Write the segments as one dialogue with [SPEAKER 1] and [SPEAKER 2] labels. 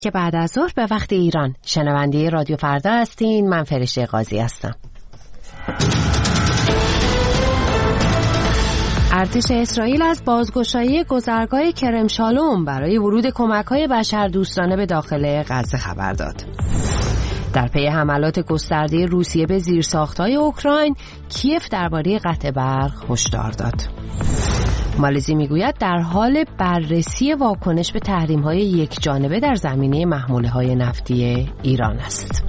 [SPEAKER 1] که بعد از ظهر به وقت ایران شنونده رادیو فردا هستین. من فرشته قاضی هستم. ارتش اسرائیل از بازگشایی گذرگاه کرم شالوم برای ورود کمک‌های بشردوستانه به داخل غزه خبر داد. در پی حملات گسترده روسیه به زیرساخت‌های اوکراین، کیف درباره قطع برق هشدار داد. مالزی میگوید در حال بررسی واکنش به تحریم‌های یکجانبه در زمینه محموله‌های نفتی ایران است.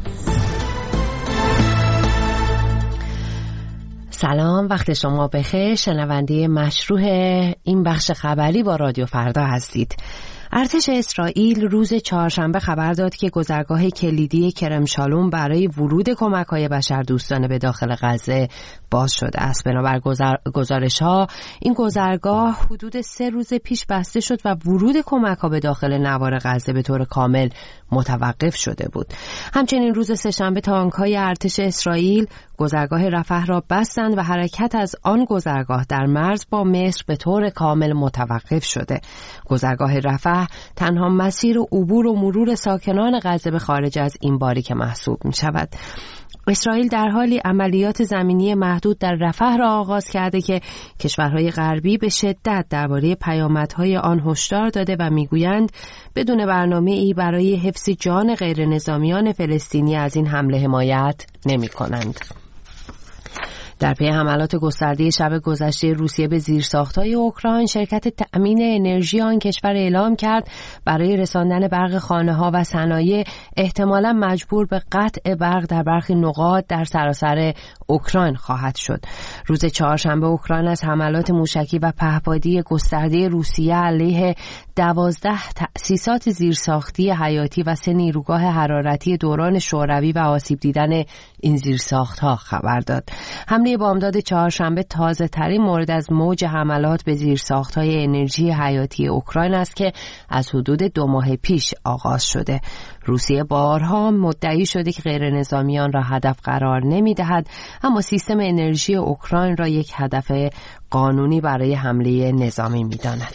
[SPEAKER 1] سلام، وقت شما بخیر. شنونده مشروع این بخش خبری با رادیو فردا هستید. ارتش اسرائیل روز چهارشنبه خبر داد که گذرگاه کلیدی کرم شالوم برای ورود کمک‌های بشردوستانه به داخل غزه باز شده است. بنابر گزارش‌ها این گذرگاه حدود 3 روز پیش بسته شد و ورود کمک‌ها به داخل نوار غزه به طور کامل متوقف شده بود. همچنین روز سه‌شنبه تانک‌های ارتش اسرائیل گذرگاه رفح را بستند و حرکت از آن گذرگاه در مرز با مصر به طور کامل متوقف شده. گذرگاه رفح تنها مسیر عبور و مرور ساکنان غزه به خارج از این باریک محسوب می شود. اسرائیل در حالی عملیات زمینی محدود در رفح را آغاز کرده که کشورهای غربی به شدت درباره پیامدهای آن هشدار داده و میگویند بدون برنامه‌ای برای حفظ جان غیر نظامیان فلسطینی از این حمله حمایت نمی‌کنند. در پی حملات گسترده شب گذشته روسیه به زیرساخت‌های اوکراین، شرکت تأمین انرژی آن کشور اعلام کرد برای رساندن برق خانه‌ها و صنایع احتمالاً مجبور به قطع برق در برخی نقاط در سراسر اوکراین خواهد شد. روز چهارشنبه اوکراین از حملات موشکی و پهپادی گسترده روسیه علیه 12 تأسیسات زیرساختی حیاتی و 3 نیروگاه حرارتی دوران شوروی و آسیب دیدن این زیرساخت‌ها خبر داد. حمله بامداد چهارشنبه تازه ترین مورد از موج حملات به زیرساخت‌های انرژی حیاتی اوکراین است که از حدود 2 ماه پیش آغاز شده. روسیه بارها مدعی شده که غیر نظامیان را هدف قرار نمی‌دهد، اما سیستم انرژی اوکراین را یک هدف قانونی برای حمله نظامی می‌داند.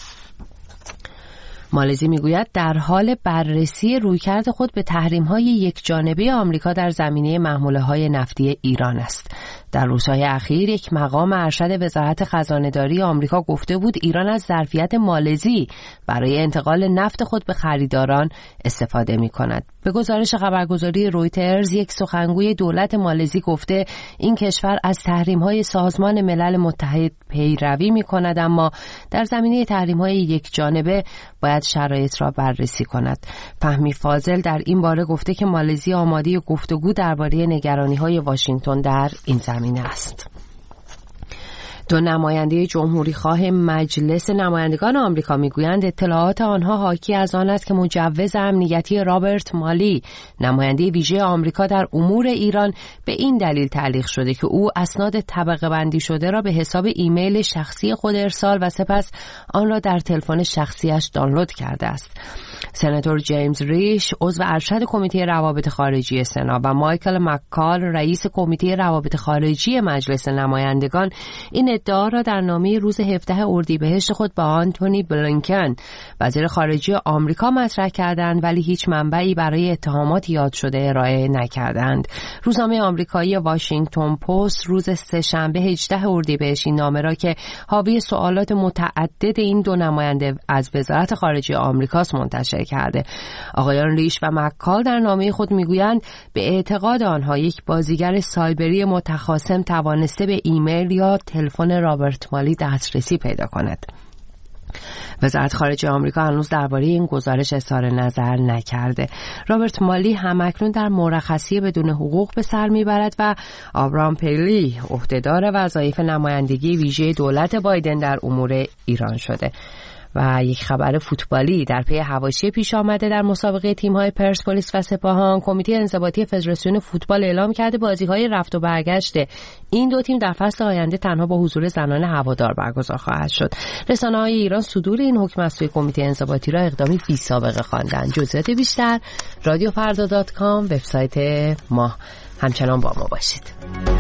[SPEAKER 1] مالزی میگوید در حال بررسی رویکرد خود به تحریم‌های یکجانبه آمریکا در زمینه محموله‌های نفتی ایران است. در روزهای اخیر یک مقام ارشد وزارت خزانه‌داری آمریکا گفته بود ایران از ظرفیت مالزی برای انتقال نفت خود به خریداران استفاده می‌کند. به گزارش خبرگزاری رویترز، یک سخنگوی دولت مالزی گفته این کشور از تحریم‌های سازمان ملل متحد پیروی می‌کند، اما در زمینه تحریم‌های یکجانبه باید شرایط را بررسی کند. فهمی فاضل در این باره گفته که مالزی آماده گفتگو درباره نگرانی‌های واشنگتن در این زمینه است. 2 نماینده جمهوری خواه مجلس نمایندگان آمریکا میگویند اطلاعات آنها حاکی از آن است که مجوز امنیتی رابرت مالی، نماینده ویژه آمریکا در امور ایران، به این دلیل تعلیق شده که او اسناد طبقه بندی شده را به حساب ایمیل شخصی خود ارسال و سپس آن را در تلفن شخصیش دانلود کرده است. سناتور جیمز ریش، عضو ارشد کمیته روابط خارجی سنا، و مایکل مککال، رئیس کمیته روابط خارجی مجلس نمایندگان، این ادعا را در نامه روز 17 اردیبهشت خود با آنتونی بلینکن، وزیر خارجه آمریکا، مطرح کردند، ولی هیچ منبعی برای اتهامات یاد شده ارائه نکردند. روزنامه آمریکایی واشنگتن پست روز سه‌شنبه 18 اردیبهشت این نامه را که حاوی سوالات متعدد این 2 نماینده از وزارت خارجه آمریکاست منتشر کرده. آقایان ریش و مککال در نامه خود میگویند به اعتقاد آنها یک بازیگر سایبری متخاصم توانسته به ایمیل یا تلفن رابرت مالی دسترسی پیدا کند. وزارت خارجه آمریکا هنوز درباره این گزارش اظهار نظر نکرده. رابرت مالی همکنون در مرخصی بدون حقوق به سر میبرد و آبرام پیلی عهدهدار وظایف نمایندگی ویژه دولت بایدن در امور ایران شده. و یک خبر فوتبالی، در پی حواشی پیش آمده در مسابقه تیم‌های پرسپولیس و سپاهان، کمیته انضباطی فدراسیون فوتبال اعلام کرده بازی‌های رفت و برگشت این 2 تیم در فصل آینده تنها با حضور زنان هوادار برگزار خواهد شد. رسانه‌های ایران صدور این حکم از سوی کمیته انضباطی را اقدامی بی‌سابقه خواندند. جزئیات بیشتر رادیوفردا.com وبسایت ما. همچنان با ما باشید.